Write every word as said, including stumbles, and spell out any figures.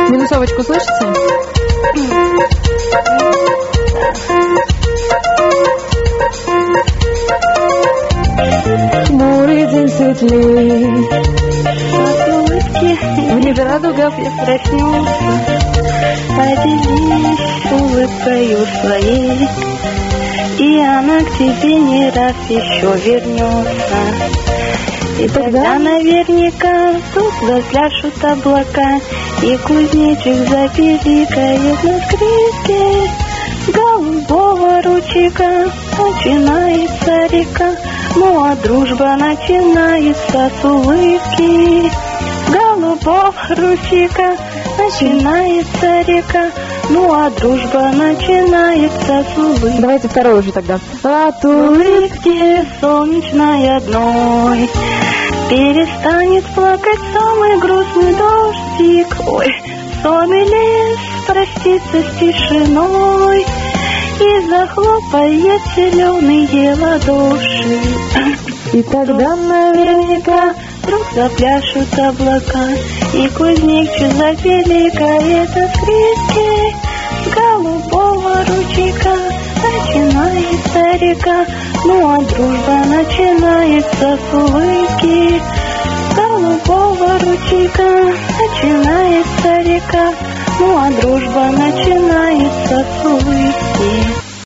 Минусовочку слышите? Хмурый день светлей, от улыбки вне радугов проснется, поделись улыбкою своей, и она к тебе не раз еще вернется. И тогда наверняка тут запляшут облака, и кузнечик запиликает на скрипке. Голубого ручейка начинается река, ну а дружба начинается с улыбки. Голубого ручейка начинается река, ну а дружба начинается с улыбки. Давайте второй уже тогда. От улыбки солнечной одной перестанет плакать самый грустный дождик. Ой, сонный лес простится с тишиной и захлопает зеленые ладоши. И тогда наверняка вдруг запляшут облака, и кузнечик запеликает от скрипки. С голубого ручейка начинается река, ну а дружба начинается с улыбки. С голубого ручейка начинается река, ну а дружба начинается с улыбки.